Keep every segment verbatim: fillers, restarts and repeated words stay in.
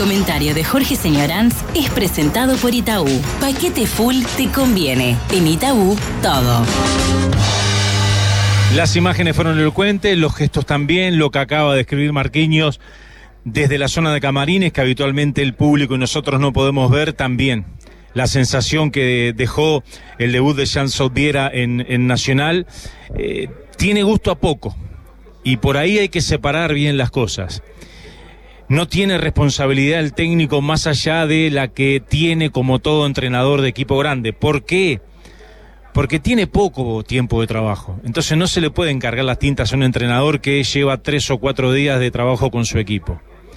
comentario de Jorge Señoranz es presentado por Itaú. Paquete full te conviene. En Itaú, todo. Las imágenes fueron elocuentes, los gestos también, lo que acaba de escribir Marquinhos desde la zona de camarines, que habitualmente el público y nosotros no podemos ver también. La sensación que dejó el debut de Jean Soubiera en, en Nacional eh, tiene gusto a poco, y por ahí hay que separar bien las cosas. No tiene responsabilidad el técnico más allá de la que tiene como todo entrenador de equipo grande. ¿Por qué? Porque tiene poco tiempo de trabajo. Entonces no se le puede encargar las tintas a un entrenador que lleva tres o cuatro días de trabajo con su equipo.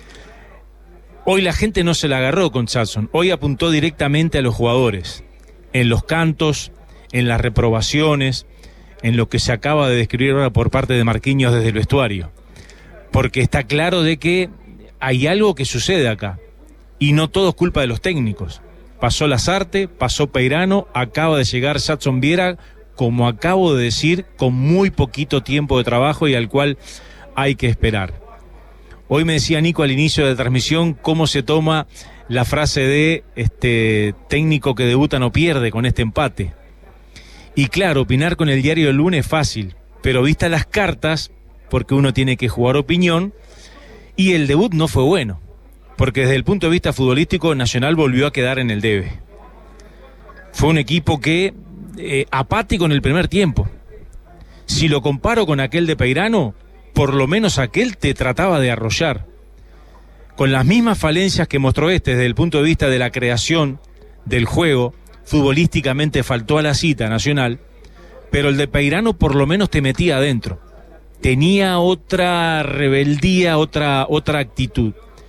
Hoy la gente no se la agarró con Charlson. Hoy apuntó directamente a los jugadores. En los cantos, en las reprobaciones, en lo que se acaba de describir ahora por parte de Marquinhos desde el vestuario. Porque está claro de que hay algo que sucede acá. Y no todo es culpa de los técnicos. Pasó Lasarte, pasó Peirano, acaba de llegar Jadson Viera, como acabo de decir, con muy poquito tiempo de trabajo y al cual hay que esperar. Hoy me decía Nico al inicio de la transmisión cómo se toma la frase de este técnico que debuta no pierde con este empate. Y claro, opinar con el diario del lunes es fácil, pero vistas las cartas, porque uno tiene que jugar opinión, y el debut no fue bueno. Porque desde el punto de vista futbolístico, Nacional volvió a quedar en el debe. Fue un equipo que eh, apático en el primer tiempo. Si lo comparo con aquel de Peirano, por lo menos aquel te trataba de arrollar. Con las mismas falencias que mostró este desde el punto de vista de la creación del juego, futbolísticamente faltó a la cita Nacional, pero el de Peirano por lo menos te metía adentro. Tenía otra rebeldía, otra, otra actitud.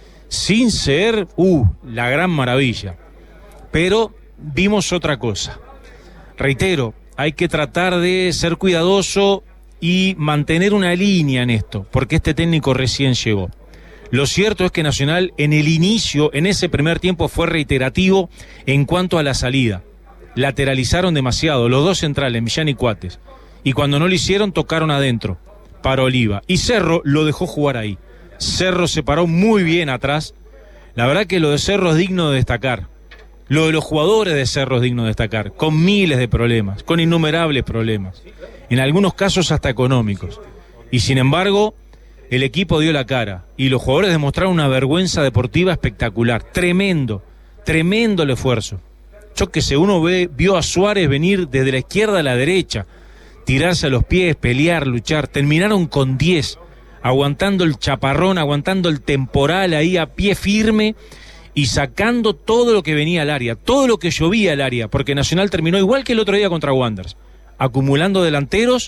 Sin ser, uh, la gran maravilla. Pero vimos otra cosa. Reitero, hay que tratar de ser cuidadoso y mantener una línea en esto, porque este técnico recién llegó. Lo cierto es que Nacional en el inicio, en ese primer tiempo, fue reiterativo en cuanto a la salida. Lateralizaron demasiado, los dos centrales, Millán y Cuates. Y cuando no lo hicieron, tocaron adentro, para Oliva. Y Cerro lo dejó jugar ahí. Cerro se paró muy bien atrás. La verdad que lo de Cerro es digno de destacar. Lo de los jugadores de Cerro es digno de destacar. Con miles de problemas, con innumerables problemas. En algunos casos hasta económicos. Y sin embargo, el equipo dio la cara. Y los jugadores demostraron una vergüenza deportiva espectacular. Tremendo, tremendo el esfuerzo. Yo que sé, uno ve, vio a Suárez venir desde la izquierda a la derecha. Tirarse a los pies, pelear, luchar. Terminaron con diez. Aguantando el chaparrón, aguantando el temporal ahí a pie firme y sacando todo lo que venía al área, todo lo que llovía al área, porque Nacional terminó igual que el otro día contra Wanderers, acumulando delanteros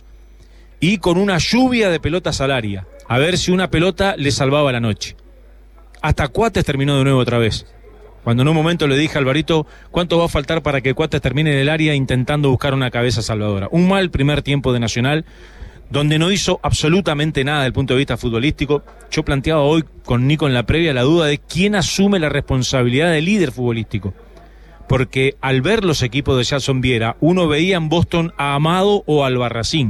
y con una lluvia de pelotas al área, a ver si una pelota le salvaba la noche. Hasta Cuates terminó de nuevo otra vez. Cuando en un momento le dije a Alvarito, ¿cuánto va a faltar para que Cuates termine en el área intentando buscar una cabeza salvadora? Un mal primer tiempo de Nacional, donde no hizo absolutamente nada desde el punto de vista futbolístico. Yo planteaba hoy con Nico en la previa la duda de quién asume la responsabilidad de líder futbolístico. Porque al ver los equipos de Jadson Viera, uno veía en Boston a Amado o a Albarracín.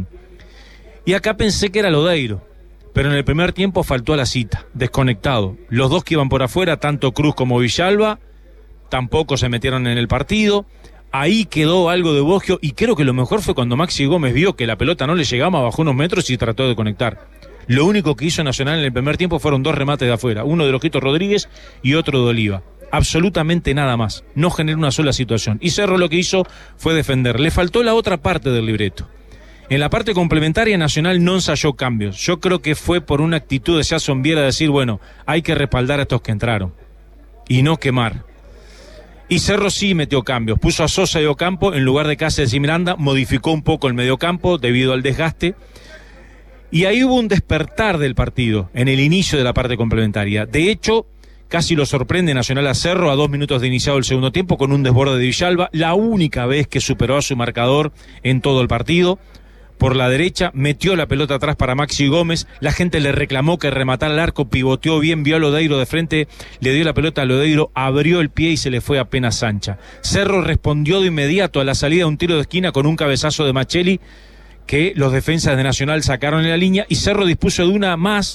Y acá pensé que era Lodeiro, pero en el primer tiempo faltó a la cita, desconectado. Los dos que iban por afuera, tanto Cruz como Villalba, tampoco se metieron en el partido. Ahí quedó algo de Boggio y creo que lo mejor fue cuando Maxi Gómez vio que la pelota no le llegaba, bajó unos metros y trató de conectar. Lo único que hizo Nacional en el primer tiempo fueron dos remates de afuera, uno de Lojito Rodríguez y otro de Oliva. Absolutamente nada más, no generó una sola situación. Y Cerro lo que hizo fue defender. Le faltó la otra parte del libreto. En la parte complementaria Nacional no ensayó cambios. Yo creo que fue por una actitud de Jadson Viera de decir, bueno, hay que respaldar a estos que entraron y no quemar. Y Cerro sí metió cambios, puso a Sosa y Ocampo en lugar de Cáceres y Miranda, modificó un poco el mediocampo debido al desgaste, y ahí hubo un despertar del partido en el inicio de la parte complementaria. De hecho, casi lo sorprende Nacional a Cerro a dos minutos de iniciado el segundo tiempo con un desborde de Villalba, la única vez que superó a su marcador en todo el partido. Por la derecha, metió la pelota atrás para Maxi Gómez, la gente le reclamó que rematara el arco, pivoteó bien, vio a Lodeiro de frente, le dio la pelota a Lodeiro, abrió el pie y se le fue apenas ancha. Cerro respondió de inmediato a la salida de un tiro de esquina con un cabezazo de Machelli, que los defensas de Nacional sacaron en la línea, y Cerro dispuso de una más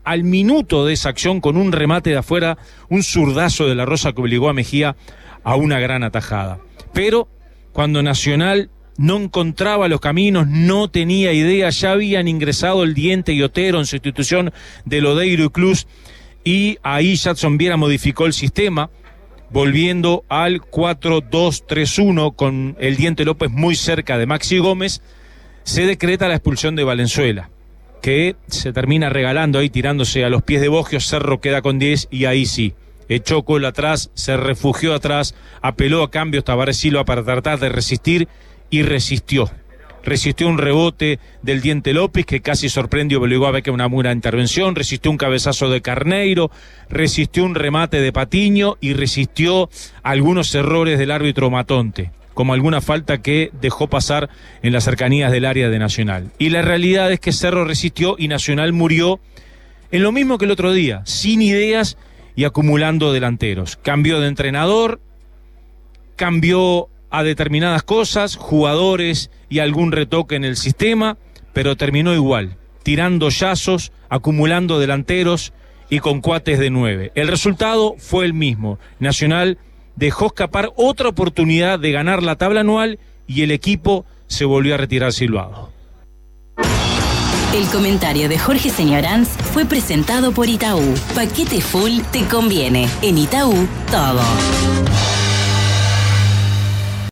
al minuto de esa acción con un remate de afuera, un zurdazo de la Rosa que obligó a Mejía a una gran atajada. Pero cuando Nacional no encontraba los caminos, no tenía idea, ya habían ingresado el Diente y Otero en sustitución de Lodeiro y Cruz, y ahí Jadson Viera modificó el sistema, volviendo al cuatro dos tres uno con el Diente López muy cerca de Maxi Gómez. Se decreta la expulsión de Valenzuela, que se termina regalando ahí, tirándose a los pies de Boggio. Cerro queda con diez y ahí sí, echó cola atrás, se refugió atrás, apeló a cambios Tabaré Silva para tratar de resistir, y resistió. Resistió un rebote del Diente López que casi sorprendió, obligó a Becker una buena intervención, resistió un cabezazo de Carneiro, resistió un remate de Patiño y resistió algunos errores del árbitro Matonte, como alguna falta que dejó pasar en las cercanías del área de Nacional. Y la realidad es que Cerro resistió y Nacional murió en lo mismo que el otro día, sin ideas y acumulando delanteros. Cambió de entrenador, cambió a determinadas cosas, jugadores y algún retoque en el sistema, pero terminó igual, tirando yazos, acumulando delanteros y con cuates de nueve. El resultado fue el mismo. Nacional dejó escapar otra oportunidad de ganar la tabla anual y el equipo se volvió a retirar silbado. El comentario de Jorge Señoranz fue presentado por Itaú. Paquete full te conviene. En Itaú, todo.